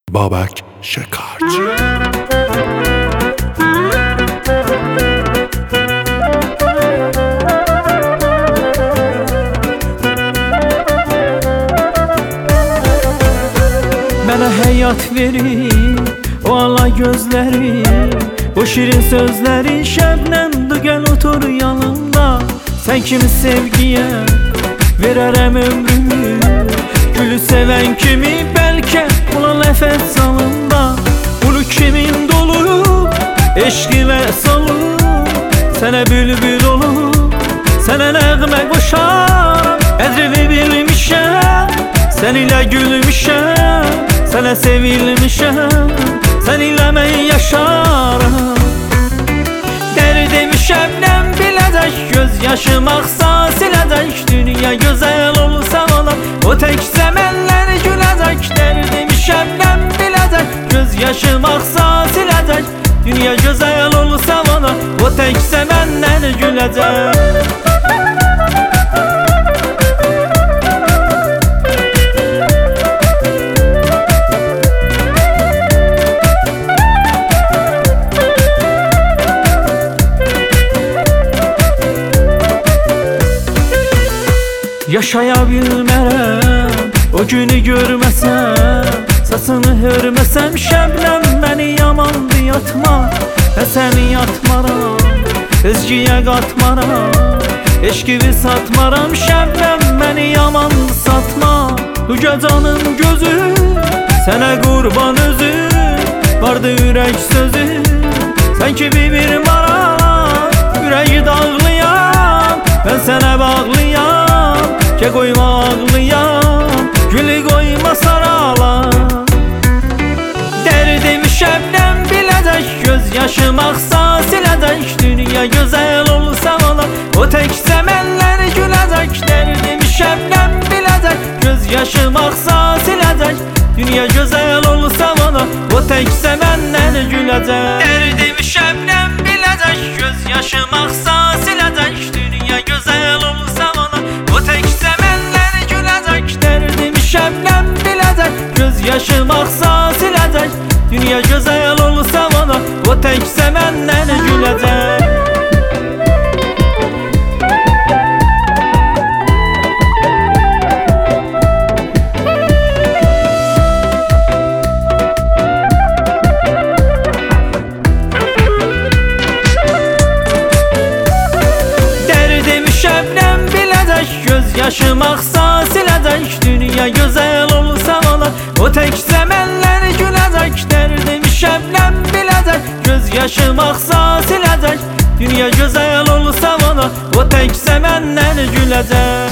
Babak Şekerci. Mənə həyat verir o ala gözləri, o şirin sözləri. Şəbnəmdir, gəl otur yanımda. Sən kimi sevgiyə verərəm ömrümü, gülü sevən kimi bəlkə bula nəfəs salında. Ulu kimin dolu eşq ilə salıb, sənə bülbül olub, sənə nəğmə qoşaram. Qədrini bilmişəm, sən ilə gülmüşəm, sənə sevilmişəm, sən ilə mən yaşaram. Dərdim şəbnəm biləcək, göz yaşım axsa siləcək. Dünya gözəl olsa olar, o tək zəmənlər güləcək. Dərdim şəbnəm biləcək, göz yaşım axsa siləcək. Dünya gözəl olsa olar, o tək zəmənlər güləcək. Yaşaya bilmərəm o günü görməsəm, səsini hörməsəm. Şəbnəm məni yamandı yatma, səni yatmaram, özgüyə qatmaram, eşqivi satmaram. Şəbnəm məni yamandı satma, bu gecənin gözü sənə qurban özü. Vardı ürək sözü, sən kimi bir maral, ürəyi dağlayan, mən sənə bağlayan. Ke koyma ağlayan, gülü koyma saralan. Derdim şəbnəm biləcək, göz yaşım axsa siləcək. Dünya gözəl olsa olar, o tək zəmənlər güləcək. Derdim şəbnəm biləcək, göz yaşım axsa siləcək. Dünya gözəl olsa olar, o tək zəmənlər güləcək. Derdim şəbnəm biləcək, göz yaşım axsa siləcək. Dünya gözəl olsa olar, o tək zəmənlər güləcək. Derdim şəbnəm biləcək, göz yaşım axsa siləcək. Dünya gözəl olsa olar, o tək zəmənlər güləcək. Göz yaşım axsa siləcək. Dünya gözəl olsa olar, o tək zəmənlər güləcək. Dərdim şəbnəm biləcək, göz yaşım axsa siləcək. Dünya gözəl olsa olar, o tək zəmənlər güləcək.